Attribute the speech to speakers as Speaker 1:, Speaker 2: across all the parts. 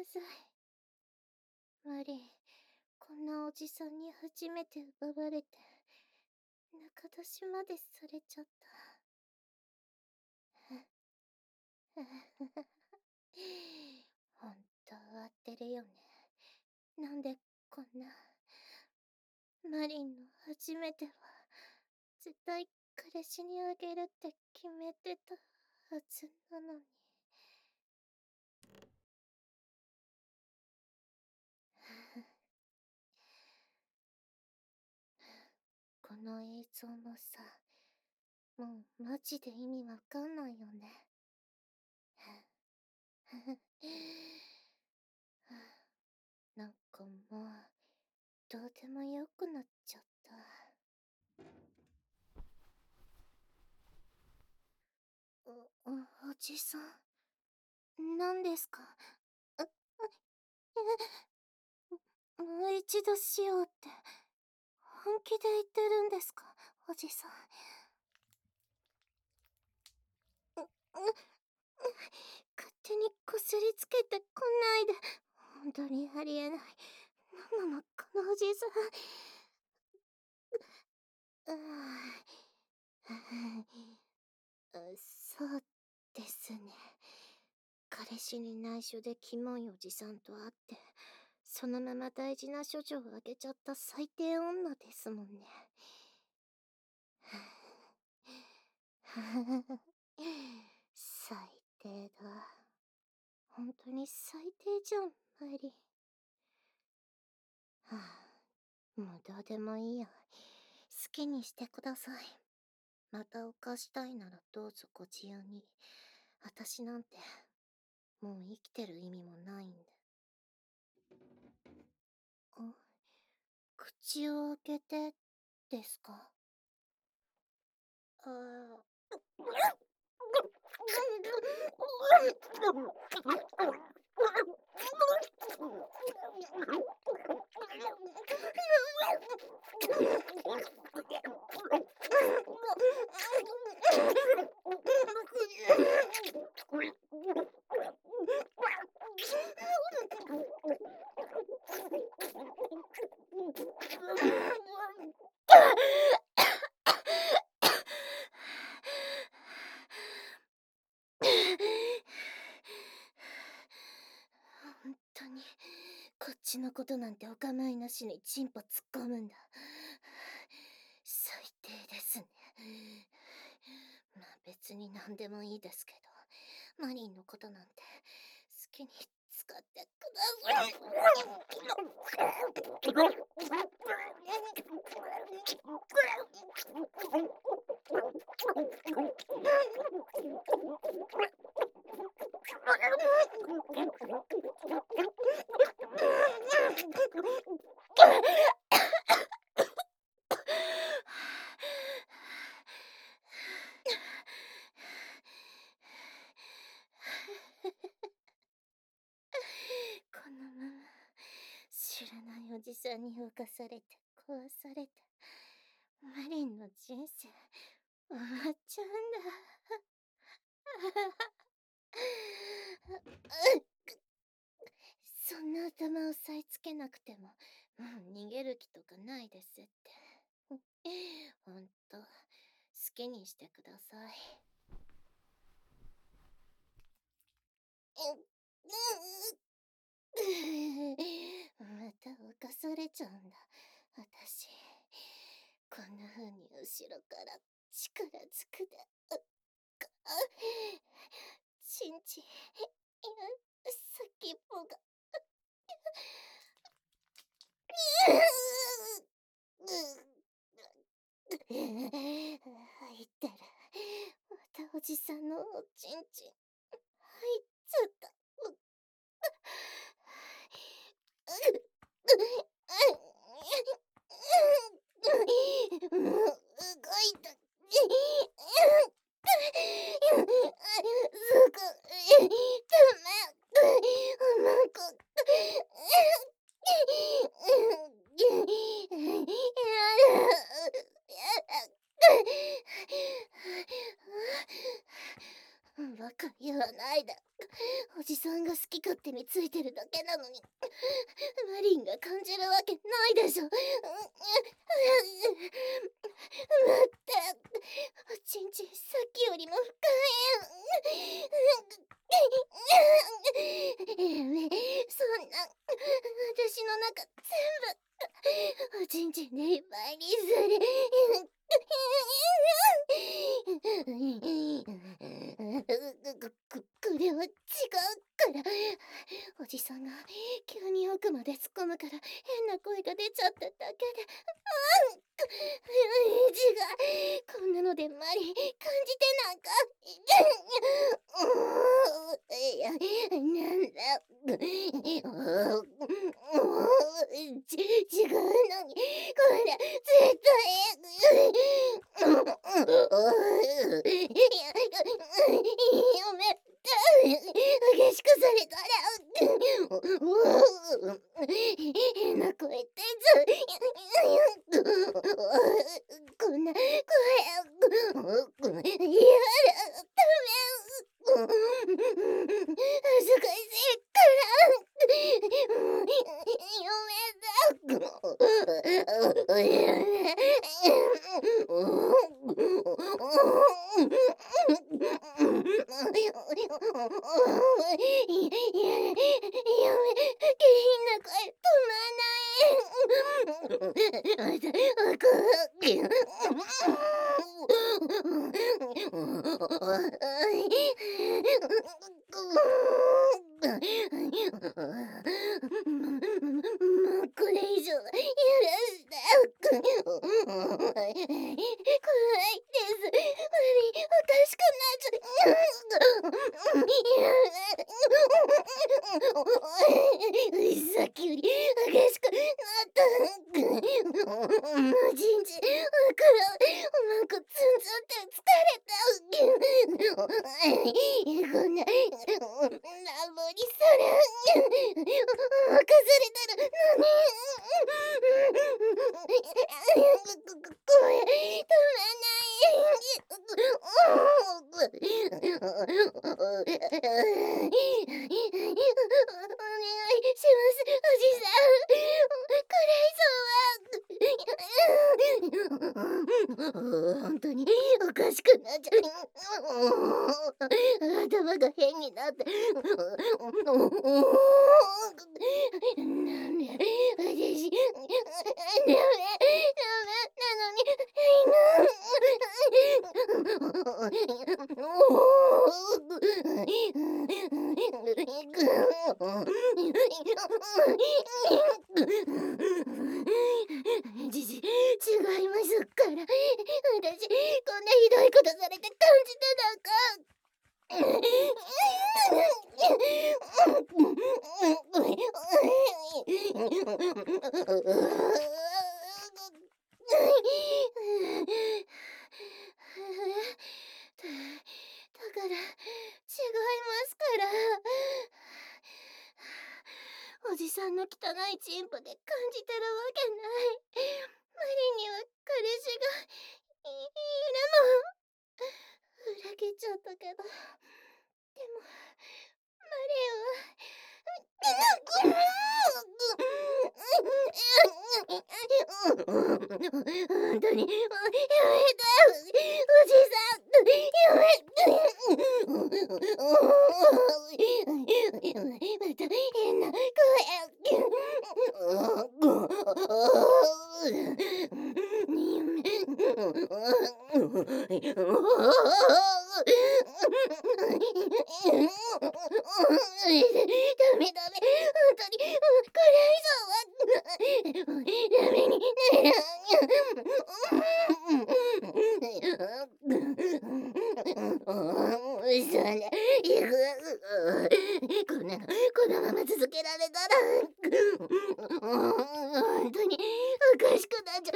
Speaker 1: ざい。マリン、こんなおじさんに初めて奪われて、仲出しまでされちゃった。ほんと終わってるよね。なんでこんな。マリンの初めては、絶対彼氏にあげるって決めてたはずなのに。この映像もさ、もうマジで意味わかんないよね。なんかもう、どうでもよくなっちゃった。おじさん、何ですか？もう一度しようって、本気で言ってるんですか、おじさん。勝手にこすりつけてこないで。本当にありえない。なんなの、このおじさん。そうですね。彼氏に内緒でキモいおじさんと会って、そのまま大事な処女をあげちゃった最低女ですもんね。最低だ。本当に最低じゃん、マリ。もうどうでもいいや。好きにしてください。また犯したいならどうぞご自由に。私なんて、もう生きてる意味もないんで。口を開けて、ですか？本当に、こっちのことなんてお構いなしにチンポ突っ込むんだ。最低ですね。まあ別に何でもいいですけど、マリンのことなんて好きに使ってください。このまま知らないおじさんに侵されて壊されて、マリンの人生終わっちゃうんだ。そんな頭を押さえつけなくても、もう逃げる気とかないですって。ほんと、好きにしてください。また犯されちゃうんだ、私。こんな風に後ろから力ずくで、ちんちん、いや、先っぽが。入ってる。またおじさんのおちんちん入っちゃった。もう動いた。すごい痛手についてるだけなのに、マリンが感じるわけないでしょ。待って、おちんちんさっきよりも深い。やめ、そんな、私の中全部、おちんちんでいっぱいにする。これは違うから。おじさんが急に奥まで突っ込むから変な声が出ちゃっただけで。違う。こんなのでマリ感じてなんか。いや、なんだ。違うのに、これ絶対。やめて。激しくされたら。変な声ってこんな声。いやだ、ダメ。恥ずかしいから。やめ下品な声止まない。これ以上は許して。怖いです。おかしくなっちゃさっきより激しくなった。おちんちん、おまんこツンツンって疲れた。こんな、ラブリそれ、任されてるのに。声止まない。お願いします、おじさん。これ以上は。本当におかしくなっちゃう。頭が変になって。なんで私、ダメなのに、違いますから。私、こんなひどいことされて感じてなんか。だから違いますから。おじさんの汚いチンポで感じてるわけない。マリンには彼氏がいるの。裏切っちゃったけど、でもマリンは本当にやめて、おじさん、やめて。また変な声。ダメ、本当に、これ以上はダメにならそれ、こんなの、このまま続けられたら、本当におかしくなっちゃう。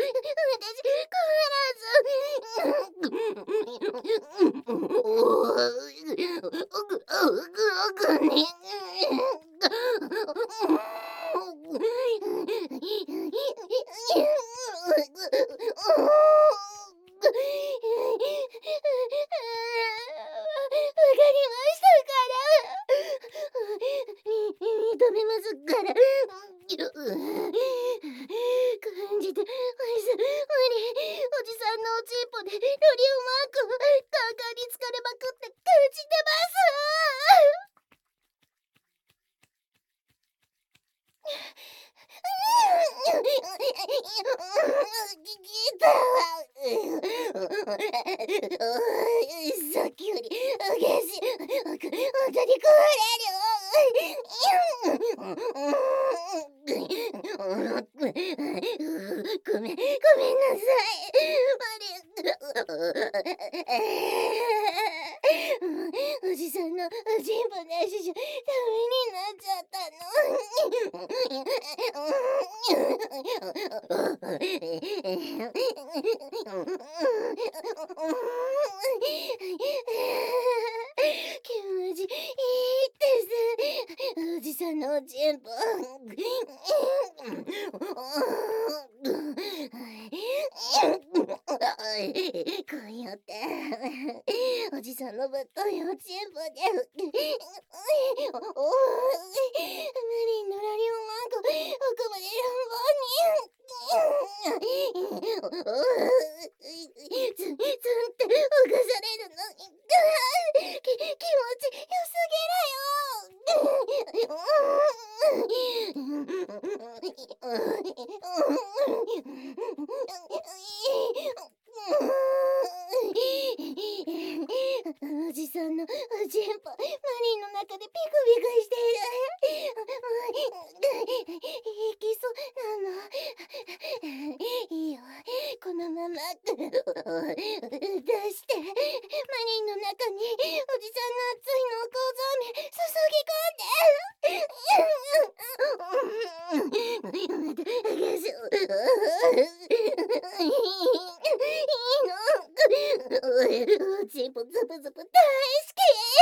Speaker 1: わかりましたから。 から。感じて、無理。おじさんのおちんぽでロリオンマークをカンカンに疲れまくって感じてます。さっきより激しい。本当に壊れる。ごめんなさい。おじさんのおちんぽなしじゃダメになっちゃった気持ちいいです。おじさんのおちんぽ。こうやっておじさんのぶっといおちんぽで無理にのらりをマーク奥まで乱暴にツンって浮かされるのに気持ちよすぎるよ。おじさんのおちんぽマリンの中でピクピクしている。いきそうなの。いいよ、このまま出してマリンの中におじさんの熱い濃厚ゾーメ注ぎ込んで。また激しい。おちんぽズブズブ大好き。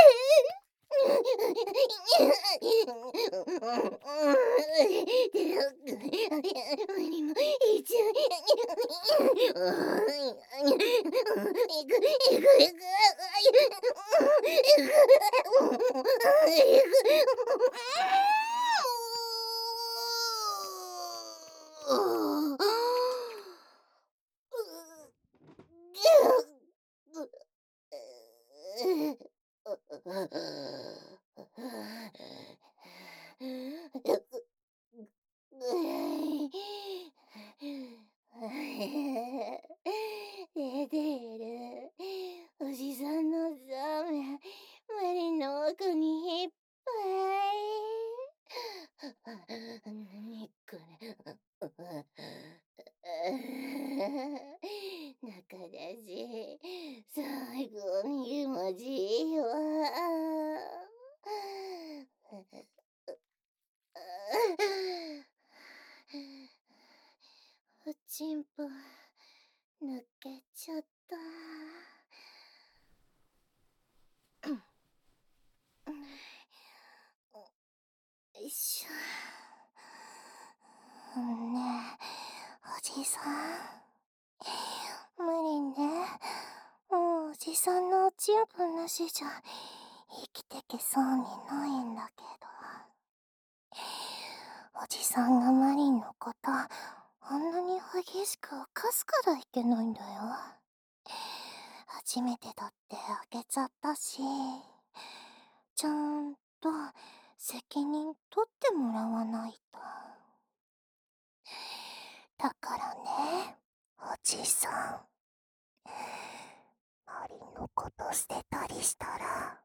Speaker 1: 無理もいちゃいく。出ている。おじさんのザメ、マリンの奥にいっぱい。何これ。中だし、最高に気持ちいいわ。おちんぽ抜けちゃった。よいしょ。ねえ、おじさん。無理ね。もうおじさんのおちんぽなしじゃ生きてけそうにないんだけど。おじさんがマリンのことあんなに激しく犯すからいけないんだよ。初めてだって開けちゃったし、ちゃんと責任取ってもらわないと。だからね、おじさん。マリンのこと捨てたりしたら